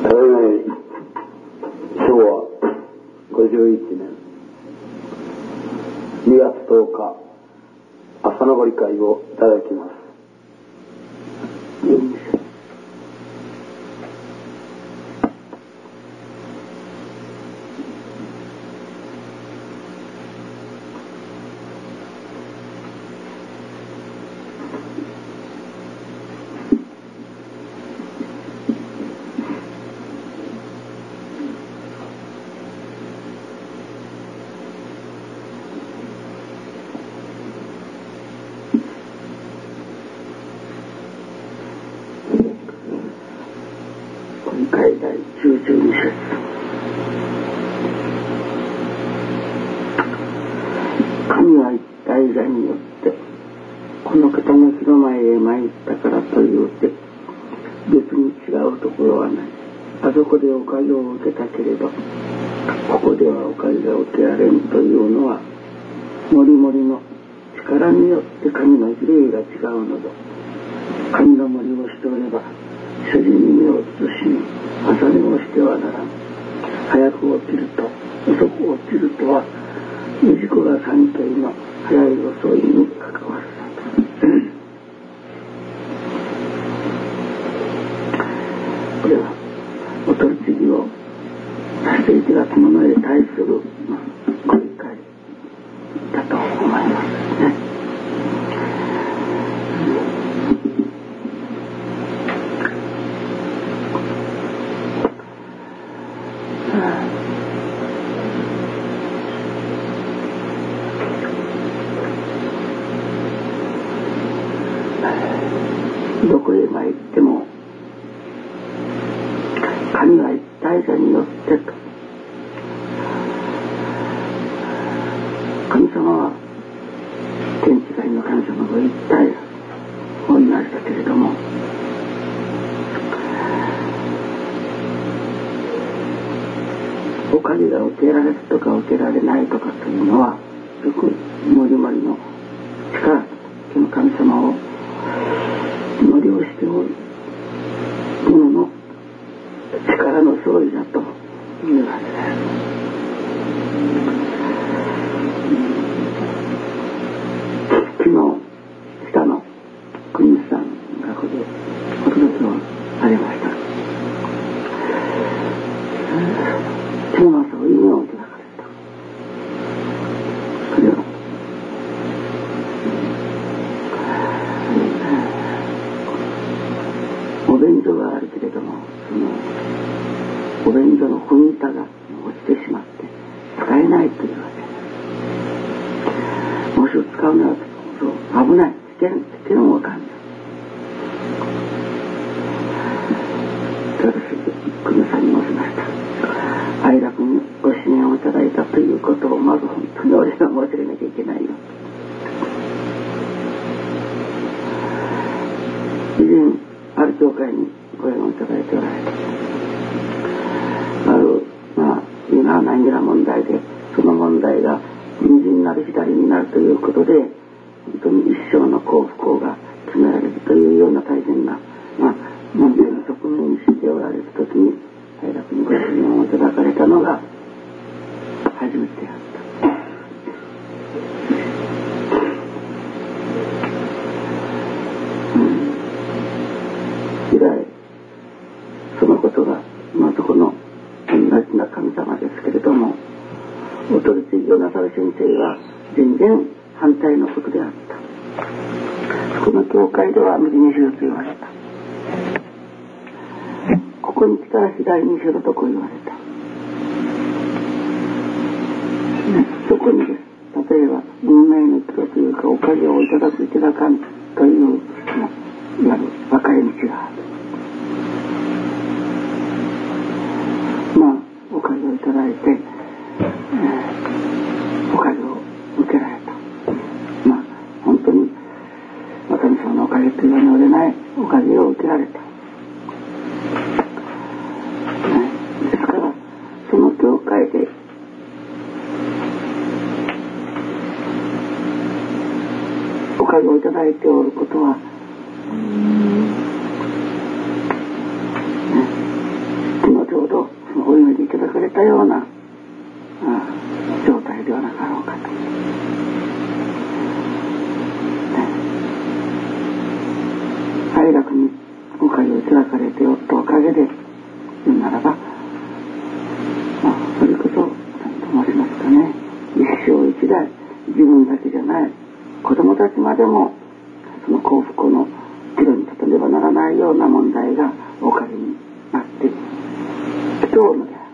昭和51年2月10日朝のぼり会をいただきます。 第92節。神は一体座によってこの方の日の前へ参ったからというて別に違うところはない。あそこでおかげを受けたけれどここではおかげが受けられんというのはもりもりの力によって神の比例が違うのだ。神の森をしておれば主人に身を移しに朝寝をしてはならん。早く起きると遅く起きるとは氏子が三形の早い遅いに関わるのだ。これはお取り次ぎをさせていただくものに対するご理解だと思いますね。どこへ参っても神は一体座によってと。神様は天地界の神様が一体同じだけれどもおかげが受けられるとか受けられないとかというのはよくもりもりの力その神様を乗りをしておるものの力の相違だというわけです。昨日北の国さんがここでお届けをされました。今日の朝を夢をいただかれた。それをお便所があるけれどもそのお便所の踏み板が落ちてしまって使えないというわけ。もし使うならそう危ない危険を感じる。私国さんに申しました。愛楽にご支援をいただいたということをまず本当に俺が申し上げなきゃいけないよ。以前ある教会にご縁をいただいておられた。今は何ら問題でその問題が右になる左になるということで本当に一生の幸福が決められるというような大変な、問題に直面しておられるときに愛楽にご支援をいただかれたのが初めてであった。以来そのことがそこの同じな神様ですけれどもお取り次ぎをなさる先生は全然反対のことであった。そこの教会では右にしろと言われた。ここに来たら左にしろとこう言われた。そこにです例えば運命の人というかおかげをいただくいただかんといういわゆる分かれ道がある。おかげをいただいて、おかげを受けられた。本当に神様のおかげというのでないおかげを受けられた。ですからその教会でおかげをいただいておることはほどそのお祈りいただかれたような状態ではなかろうかと。哀楽におかげをいただかれておったおかげで言うならば、それこそ何と申しますかね、一生一代自分だけじゃない子供たちまでもその幸福の岐路に立たねばならないような問題がおかげになってきておるのである。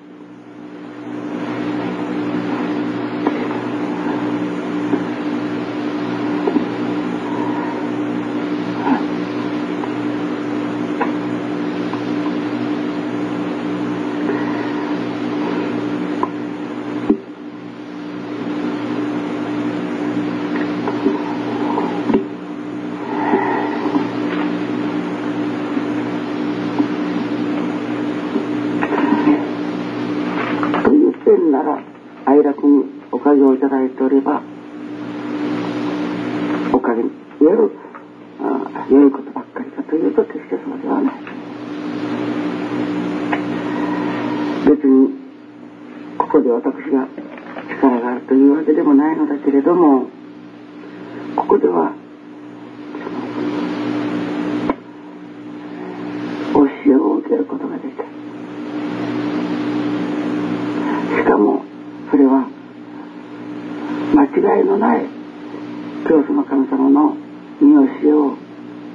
なら哀楽におかげをいただいておれば、おかげに言える良いことばっかりかというと決してそうではない。別にここで私が力があるというわけでもないのだけれども、ここでは教えを受けることができる。しかもそれは間違いのない教祖の神様の見教えを、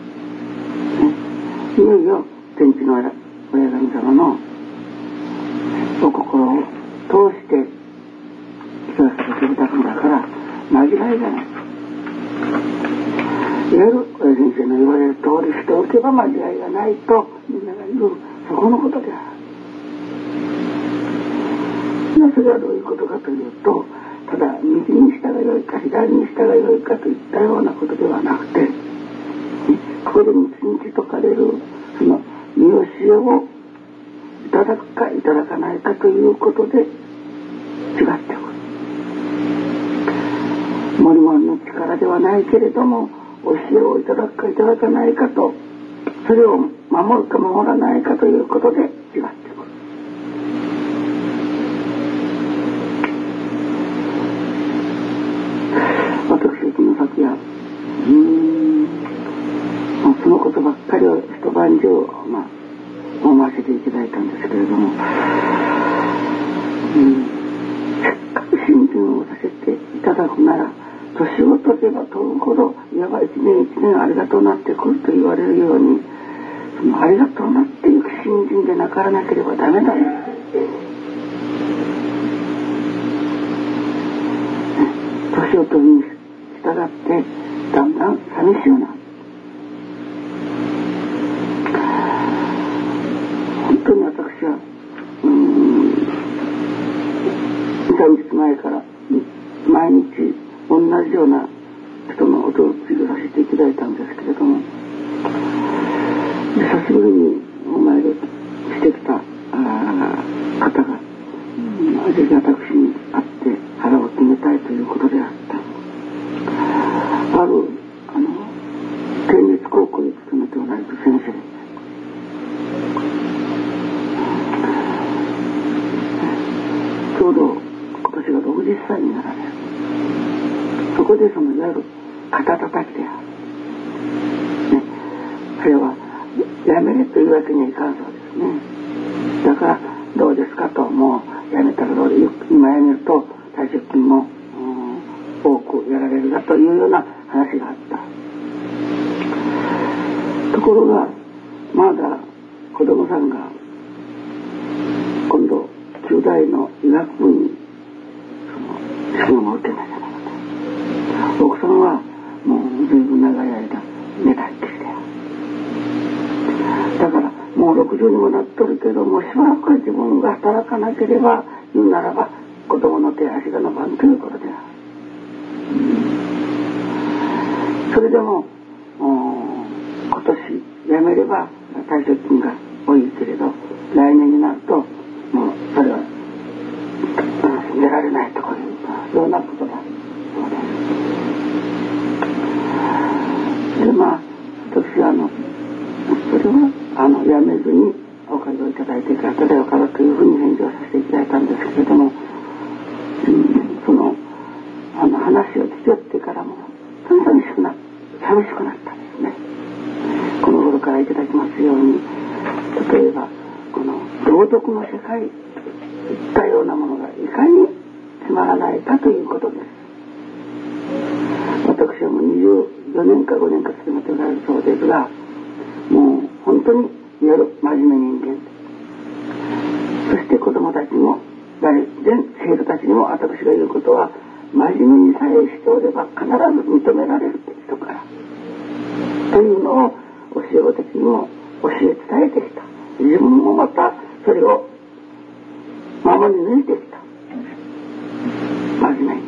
いよいよ天地の親神様のお心を通して聞かせていただくんだから間違いがない。いわゆる親先生の言われる通りしておけば間違いがないとみんなが言う、そこのことである。それはどういうことかというと、ただ右に従いよいか左に従いよいかといったようなことではなくて、ここで道に説かれるその見教えをいただくかいただかないかということで違ってくる。森々の力ではないけれども、教えをいただくかいただかないかと、それを守るか守らないかということで違ってくる。昨夜そのことばっかりを一晩中思わせていただいたんですけれども、せっかく信心をさせていただくなら、年を取れば取るほどいわば一年一年ありがとうなってくると言われるように、そのありがとうなっていく信心でなからなければダメだ。年を取るに従ってだんだん寂しゅうな。本当に私は2、3日前から毎日同じような人の音を追加させていただいたんですけれども、久しぶりにお参りしてきた方がぜひ私に会って腹を決めたいということであった。ある県立高校に勤めておられる先生、ちょうど今年が60歳になられる。そこでそのいわゆる肩たたきである、それはやめれというわけにはいかんそうですね。だからどうですかと、もうやめたらどうで、今やめると退職金も多くやられるだというような話があった。ところがまだ子供さんが今度中大の医学部に試験を受けなきゃならない。奥さんはもう随分長い間寝たきりで、だからもう60にもなっとるけども、しばらくは自分が働かなければ、言うならば子供の手足が伸ばんということである。それでも今年辞めれば退職金が多いけれど、来年になるともうそれは寝られないとかいうようなことだそうです。で私はそれは辞めずにおかげをいただだいてからただよからというふうに返事をさせていただいたんですけれども、その話を聞き寄ってからも寂しくなったんですね。この頃からいただきますように、例えばこの道徳の世界といったようなものがいかにつまらないかということです。私はもう24年か5年か勤めておられるそうですが、もう本当にいわゆる真面目人間、そして子供たちも全生徒たちにも私が言うことは真面目にさえしておれば必ず認められる人からというのを教え子たちにも教え伝えてきた。自分もまたそれを守り抜いてきた。真面目に。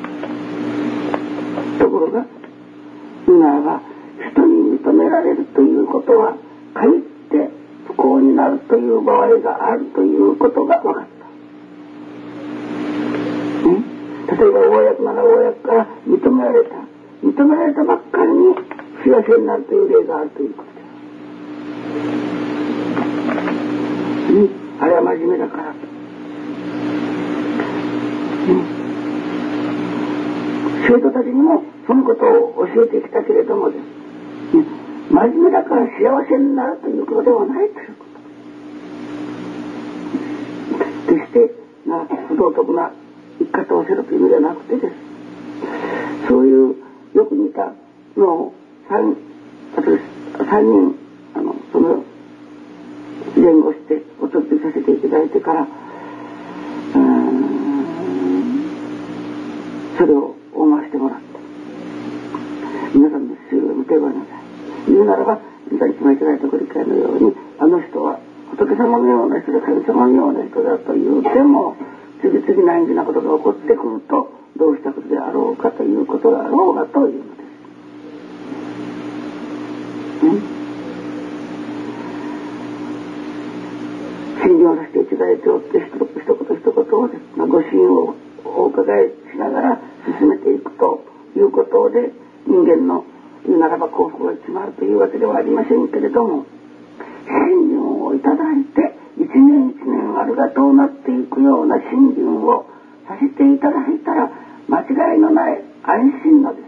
ところが今は人に認められるということはかえって不幸になるという場合があるということが分かった。例えば公なら公から認められたばっかりに幸せになるという例があるということです。あれは真面目だからと。生徒たちにもそのことを教えてきたけれどもです、真面目だから幸せになるということではないということ。決して不道徳な生き方をせろという意味ではなくてです、そういうよく似たのを3人その前後してお届けさせていただいてから、それを思わせてもらった。皆さんの資料を見てごらんなさい。言うならば皆さんいつもいただいたご理解のように、あの人は仏様のような人で神様のような人だというても、次々難儀なことが起こってくるとどうしたことであろうかということがあろうがというのです。信心をさせていただいておって一言をです、ご支援をお伺いしながら進めていくということで、人間の言うならば幸福が決まるというわけではありませんけれども、信心をいただいて一年一年あるがとうなっていくような信心をさせていただいたら間違いのない安心のです。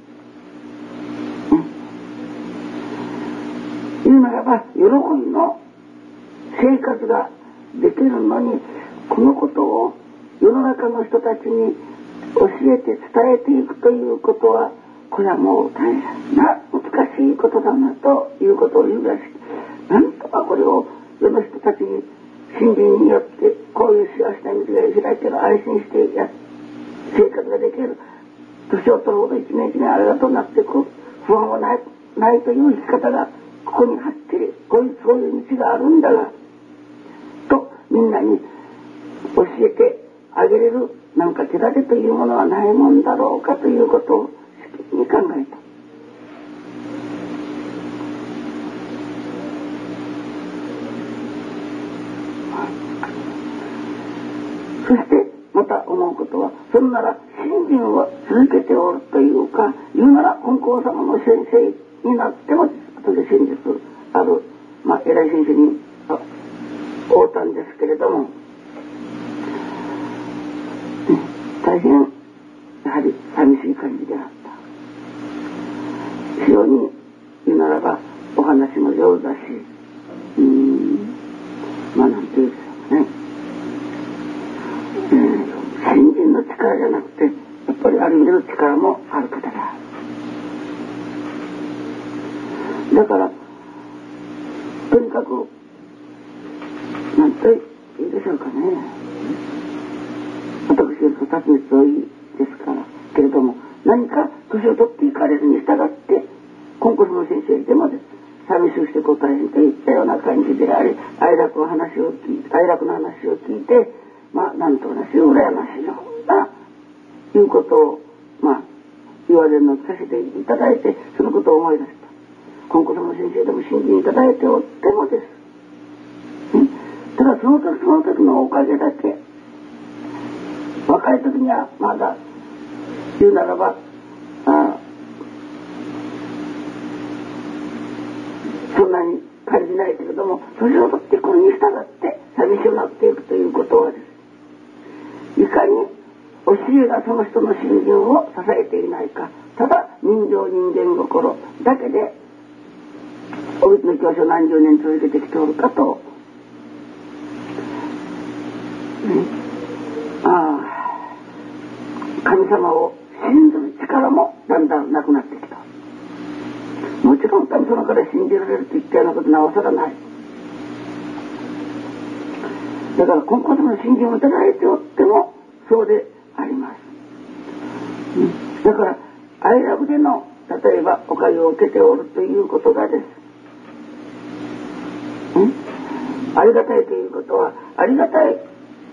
言うならば喜びの生活ができるのに、このことを世の中の人たちに教えて伝えていくということは、これはもう大変な難しいことだなということを言うらしい。なんとかこれを世の人たちに信心によってこういう幸せな道が開ける、安心して生活ができる、年を取るほど一年一年あれだとなっていく、不安はないという生き方がここにはっきりそういう道があるんだがと、みんなに教えてあげれるなんか手立てというものはないもんだろうかということをしきりに考えた。そしてまた思うことは、それなら信心を続けておるというか、言うなら金光様の先生になっても後で真実ある、偉い先生に会ったんですけれども、大変やはり寂しい感じであった。非常に言うならばお話も上手だし、なんていうんでしょうね、信心の力じゃなくてやっぱりある意味の力もある方だ。だからとにかくなんといいでしょうかね、私よりと立つ道いいですからけれども、何か年を取っていかれるに従って金光の先生でもです、寂しくしてご大変といったような感じであり、哀楽の話を聞いて、なんとなし羨ましいようないうことを言われるのを聞かせていただいて、そのことを思い出した。金光の先生でも信心いただいておってもです、ただその時のおかげだけ、若い時にはまだ言うならばそんなに考感じないけれども、年をとってこれに従って寂しくなっていくということはです、いかに教えがその人の信心を支えていないか、ただ人情人間心だけでおびつの教師を何十年続けてきておるかと、神様を信ずる力もだんだんなくなってきた。もちろん神様から信じられるといったようなことなおさらない。だから今後の信心をいただいておってもそうであります。だから愛楽での例えばおかげを受けておるということがです、ありがたいということは、ありがたい、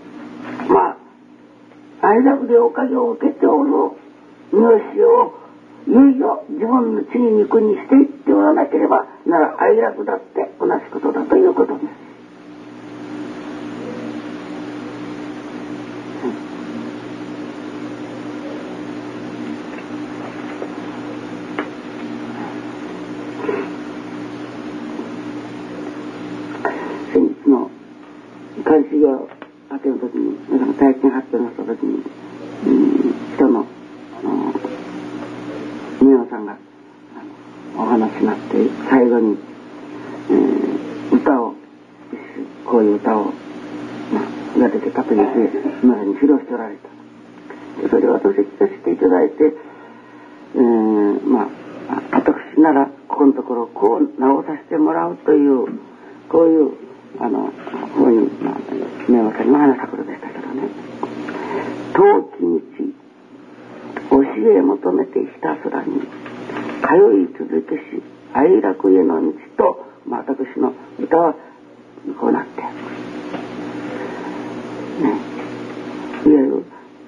愛楽でおかげを受けておる名詞をいよいよ自分の地に肉にしていっておらなければなら、愛楽だって同じことだということです。先日の監視業明けの時に、体験発表のした時に、人の宮野さんがお話になって最後に、歌をこういう歌を、が出てたという皆さんに披露しておられた。それを私聞かせていただいて、私ならここのところこう直させてもらうというこういうこういう宮野さんの話したことでしたけどね、遠き道教え求めてひたすらに通い続けし愛楽への道と、私の歌はこうなっていわゆる、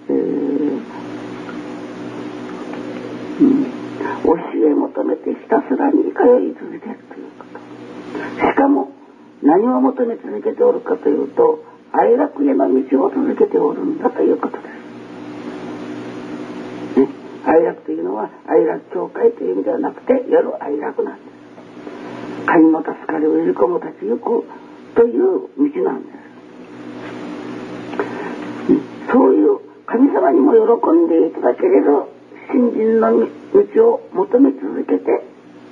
教え求めてひたすらに通い続けるということ。しかも何を求め続けておるかというと、愛楽への道を続けておるんだということです。愛楽というのは愛楽教会という意味ではなくて、夜愛楽なんです。神も助かる、氏子も立ち行くという道なんです。そういう神様にも喜んでいただけれる信心の道を求め続けて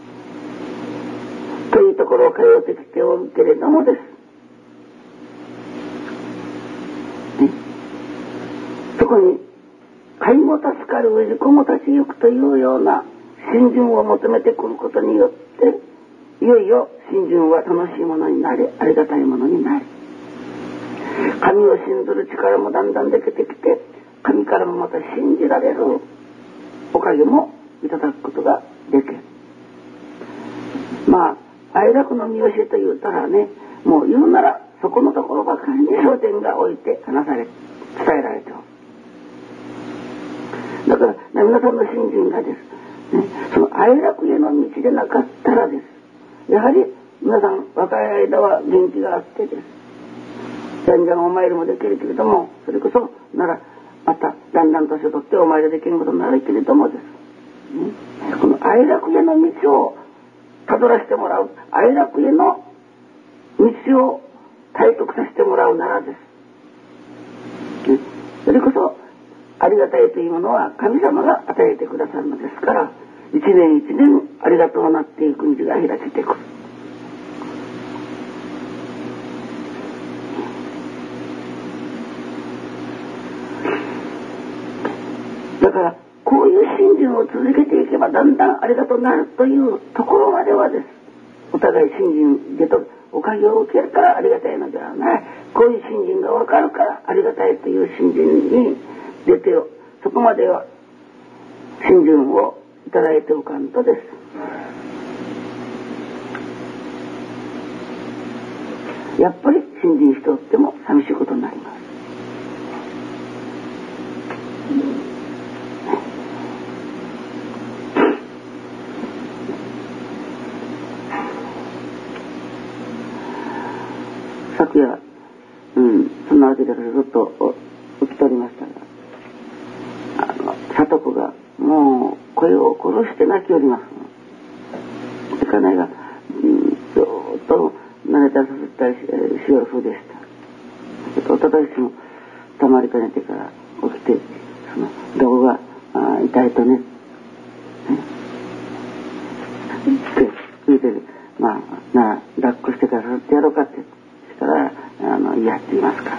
というところを通ってきておるけれどもです、そこに神も助かる、氏子も立ち行くというような信心を求めてくることによって、いよいよ信心は楽しいものになり、ありがたいものになり、神を信ずる力もだんだんできてきて、神からもまた信じられるおかげもいただくことができる。愛楽の見教えと言ったらね、もう言うならそこのところばかりに焦点が置いて話され、伝えられておる。だから皆さんの信心がです、その愛楽への道でなかったらです、やはり皆さん若い間は元気があってです、じゃんじゃんお参りもできるけれども、それこそならまただんだん年を取ってお参りできることになるけれどもです、この愛楽への道をたどらせてもらう、愛楽への道を体得させてもらうならです、それこそありがたいというものは神様が与えてくださるのですから、一年一年ありがとうなっていく道が開けてくる。だからこういう信心を続けていけばだんだんありがとうになるというところまではです、お互い信心でとおかげを受けるからありがたいのではない、こういう信心が分かるからありがたいという信心に出て、そこまでは信心をいただいておかんとです、やっぱり信心しておっても寂しいことになります。昨夜、そんなわけでずっと起きておりましたが、里子がもう声を殺して泣きおります。家内がずっとと慣れたりさせたりしよる風でした。おとといもたまりかねてから起きて、どこが痛いとねって聞いて、抱っこしてからさせてやろうかってしたら嫌って言いますから、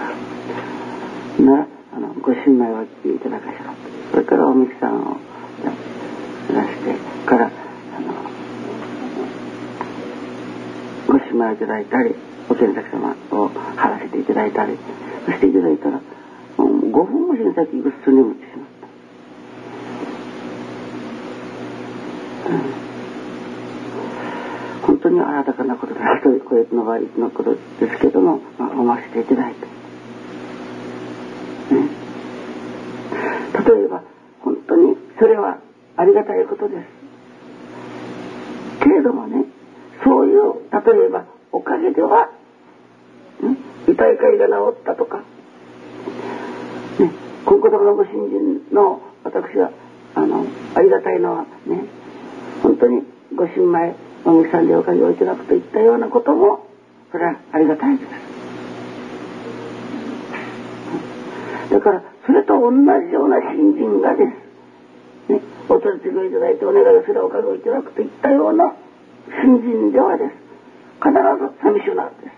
ご新米をいただかしろ。それからおみきさんを出してからご新米をいただいたり、お先崎様を張らせていただいたりしていただいたら、5分も先先ぐっすり眠ってしまった。本当に新たかなことだ。これの場合のことですけども、思わせていただいて、例えば本当にそれはありがたいことですけれどもね、そういう例えばおかげでは、痛いかいが治ったとか、今後のご新人の私はありがたいのはね、本当にご新米おみきさんでおかげをいただくといったようなことも、それはありがたいです。だからそれと同じような新人がです、お取り次ぎをいただいてお願いをするおかげをいただくといったような新人ではです、必ず寂しゅうなるんです。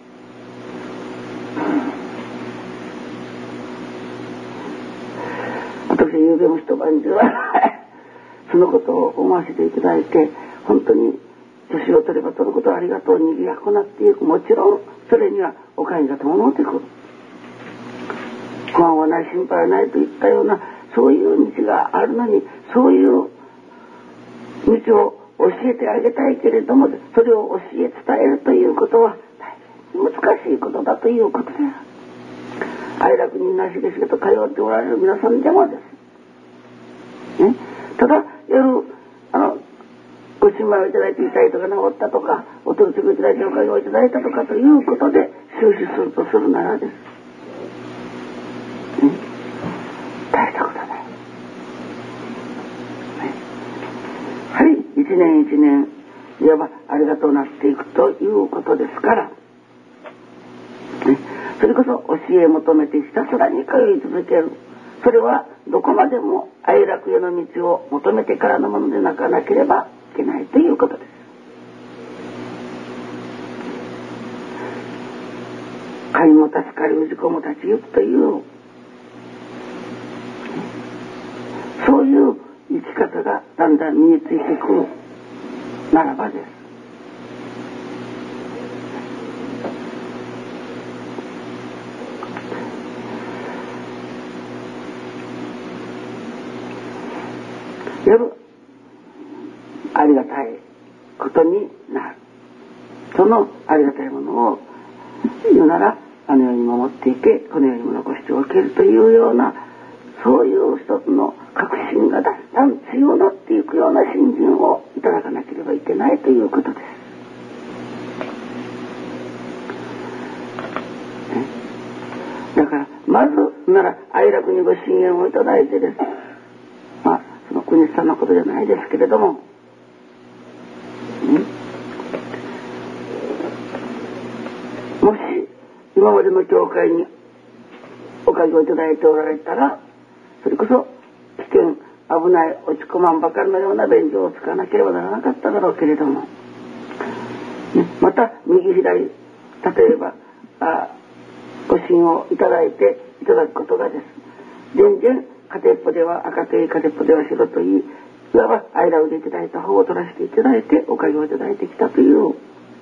私はゆうべも一晩中はそのことを思わせていただいて、本当に年を取れば取ることはありがとうにぎやくなっていく。もちろんそれにはおかげが伴ってくる。不安はない、心配はないといったような、そういう道があるのに、そういう道を教えてあげたいけれども、それを教え伝えるということは大変難しいことだということである。愛楽になしげしげと通っておられる皆さんでもです、ただ夜ご新米をいただいて痛いとか治ったとか、お取り次ぎをいただいておかげをいただいたとかということで終始するとするならです、大したことない。やはり一年一年いわばありがとうなっていくということですから、それこそ教え求めてひたすらに通い続ける。それはどこまでも愛楽への道を求めてからのものでなかなければいけないということです。神も助かり氏子も立ち行くというそういう生き方がだんだん身についてくるならばです。夜ありがたいことになる。そのありがたいものを言うなら、あの世に守っていけ、この世にも残しておけるというような、そういう一つの確信がだんだん強まっていくような信心をいただかなければいけないということです。だからまずなら愛楽にご信言をいただいてです、その国さんのことじゃないですけれども、もし今までの教会におかげをいただいておられたら、それこそ危険危ない落ち込まんばかりのような便所を使わなければならなかっただろうけれども、また右左例えばご信をいただいていただくことがです、全然片っぽでは赤といい片っぽでは白といい、いわば愛楽でいただいた方を取らせていただいておかげをいただいてきたという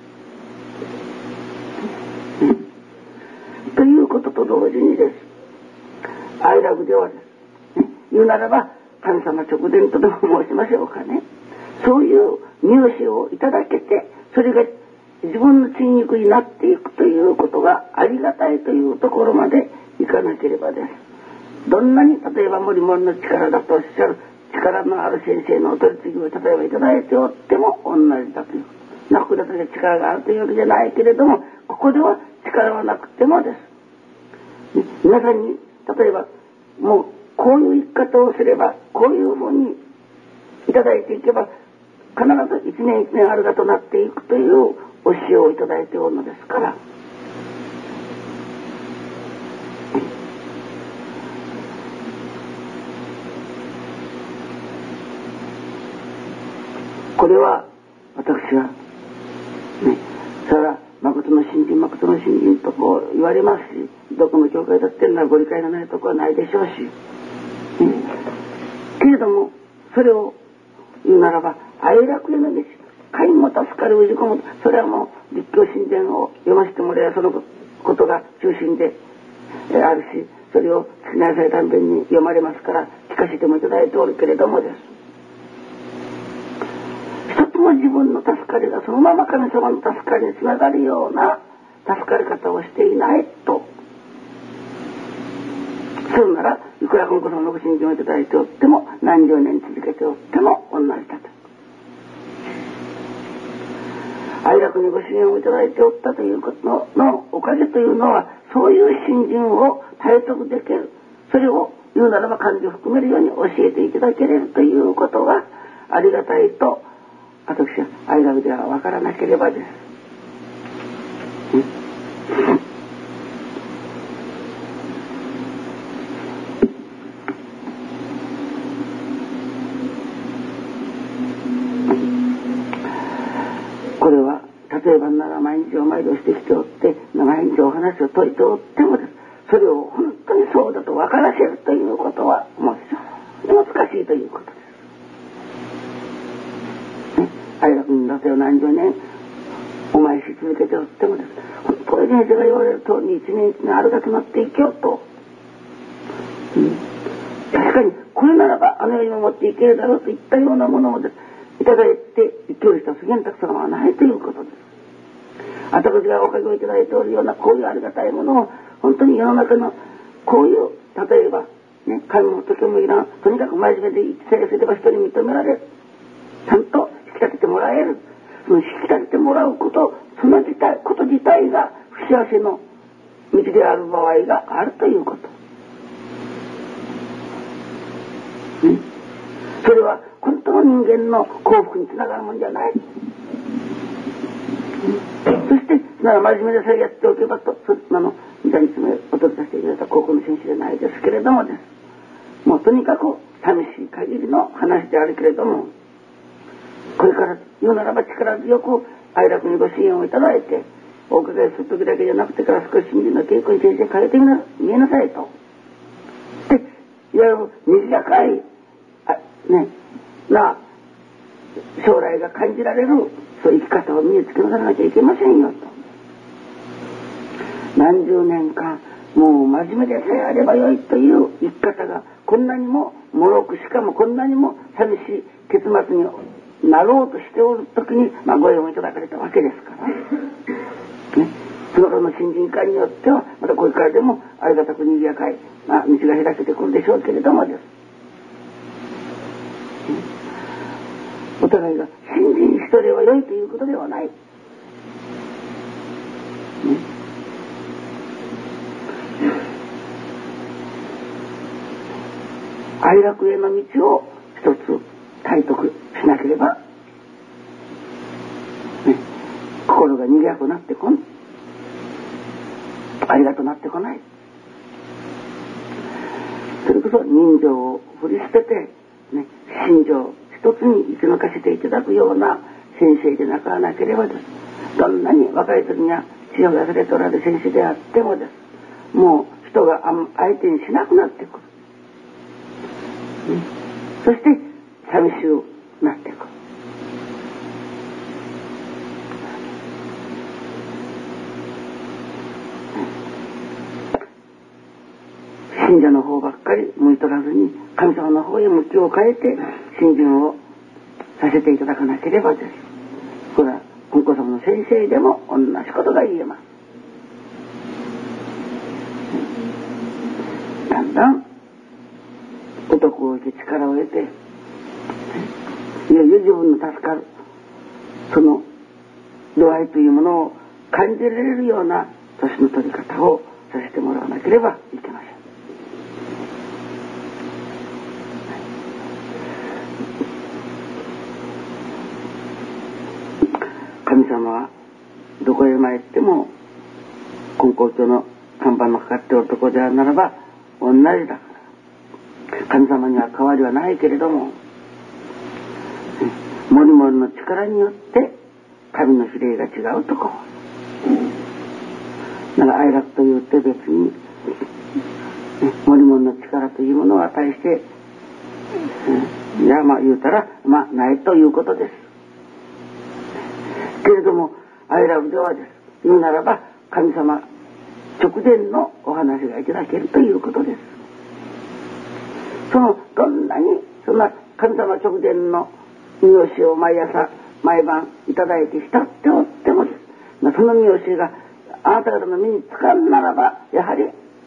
ということと同時にです、愛楽ではです、言うならば神様直伝とでも申しましょうかね、そういう入試をいただけて、それが自分の血肉になっていくということがありがたいというところまでいかなければです。どんなに例えば森々の力だとおっしゃる力のある先生のお取り次ぎを例えばいただいておっても同じだという、なくだけ力があるというわけじゃないけれども、ここでは力はなくてもです、皆さんに例えばもうこういう生き方をすればこういうふうにいただいていけば必ず一年一年あるがとなっていくという教えをいただいておるのですから、これは私はね、それは誠の信心誠の信心とこう言われますし、どこの教会だっていうのはご理解のないところはないでしょうし、けれどもそれを言うならば愛楽への道、神も助かる氏子も、それはもう立教神殿を読ませてもらえばそのことが中心であるし、それを月内祭壇弁に読まれますから聞かせてもいただいておるけれどもです。一つも自分の助かりがそのまま神様の助かりにつながるような助かり方をしていないとするなら、いくら金子様のご信心をいただいておっても何十年続けておっても同じだと。愛楽にご支援をいただいておったということのおかげというのは、そういう信心を体得できる、それを言うならば漢字を含めるように教えていただけれるということがありがたいと私は愛楽では分からなければです。これは例えばなら毎日お参りをしてきておって毎日お話を解いておってもです、それを本当にそうだと分からせるということはもう非常に難しいということです。愛楽にだせを何十年お参りし続けておってもです、本当に先生が言われる通りに一年一年あるがとなっていきようと、確かにこれならばあの世にも持っていけるだろうといったようなものをですいただいて生きる人はすげんたくさんはないということです。私がおかげをいただいておるようなこういうありがたいものを本当に世の中のこういう、例えばね、神も時もいらん、とにかく真面目で生きさえすれば人に認められる、ちゃんと引き立ててもらえる、その引き立ててもらうこと、そのこと自体が不幸せの道である場合があるということ、それは本当の人間の幸福につながるもんじゃない。そしてなら真面目でそれやっておけばと、2日目お届けさせていただいた高校の先生じゃないですけれどもです、もうとにかく寂しい限りの話であるけれども、これから言うならば力強く愛楽にご支援をいただいてお伺いする時だけじゃなくてから少し信心の稽古に先生変えてみえなさいと。でいわゆる短い将来が感じられるそういう生き方を身につけなさらなきゃいけませんよと。何十年間もう真面目でさえあればよいという生き方がこんなにも脆く、しかもこんなにも寂しい結末になろうとしておる時に、ご縁をいただかれたわけですから、その頃の新人会によってはまたこれからでもありがたく賑やかい、道が開けてくるでしょうけれどもです、お互いが信心しとればよいということではない、愛楽への道を一つ体得しなければ、心が賑やくなってこん、ありがとなってこない。それこそ人情を振り捨てて、心情一つに生き抜かせていただくような先生でななければです、どんなに若い時には血を出されておられる先生であってもです、もう人が相手にしなくなってくる、そして寂しくなっていく。信者の方ばっかり向いとらずに神様の方へ向きを変えて信心をさせていただかなければです、これは金子様の先生でも同じことが言えます。だんだん男を受け力を得て、いよいよ自分の助かるその度合いというものを感じられるような年の取り方をさせてもらわなければいけません。神様はどこへ参っても金光町の看板のかかっているところであるならば同じだから、神様には変わりはないけれども、もりもりの力によって神の比例が違うところだから、哀楽というって別にもりもりの力というものは対して、いや言うたらないということですけれども、哀楽ではです言うならば神様直前のお話がいただけるということです。どんなにそんな神様直前の見教えを毎朝毎晩いただいて浸っておってもです、その見教えがあなた方の身につかんならば、やはり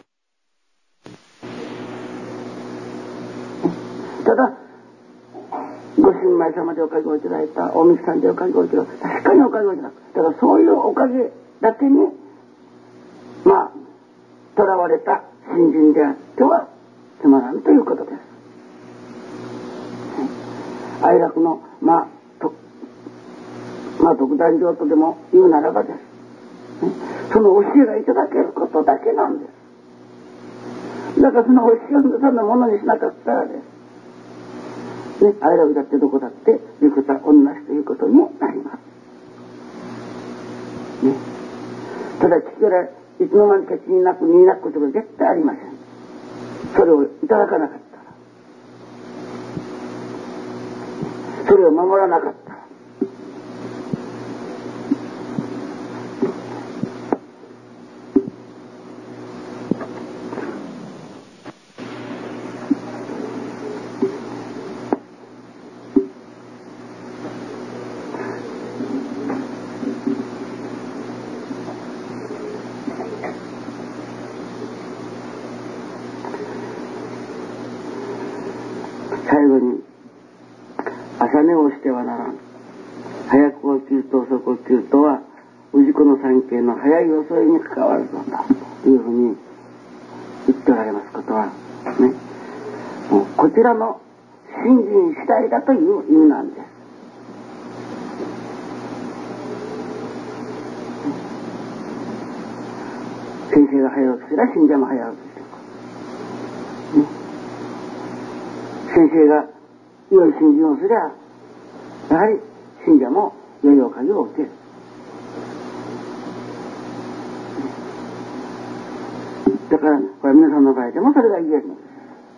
ただご神前様でおかげをいただいた、大道さんでおかげをいただいた、確かにおかげをいただく。だからそういうおかげだけに囚われた信心であってはつまらんということです。哀楽の独壇場とでも言うならばです、その教えがいただけることだけなんです。だからその教えを皆さんのものにしなかったらです、哀楽だってどこだって理屈は同じということになります、ただ聞きらいつの間にか気になくになくことが絶対ありません。それをいただかなかったら、それを守らなかったら、最後に朝寝をしてはならん。早く起きると遅く起きるとは氏子の三景の早い遅いに関わるぞというふうに言っておられますことはね、もうこちらの信心次第だという意味なんです。先生が早起きすれば信者も早起きしていく、先生が良い信心をすればやはり信者も良いおかげを受ける。だからこれは皆さんの場合でもそれが言えるのです、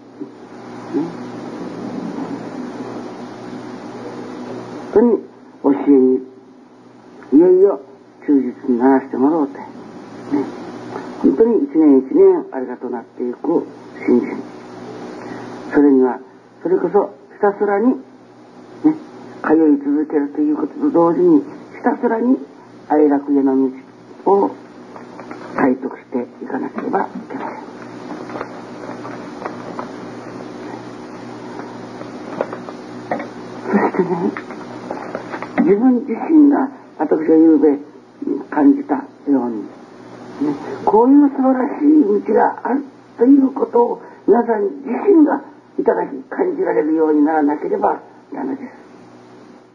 本当に教えにいよいよ忠実にならしてもらおうて、本当に一年一年ありがとなっていく信心、それにはそれこそひたすらに通い続けるということと同時に、ひたすらに哀楽への道を開拓していかなければいけません。そしてね、自分自身が私がゆうべ感じたように、こういう素晴らしい道があるということを皆さん自身がいただき感じられるようにならなければダメです。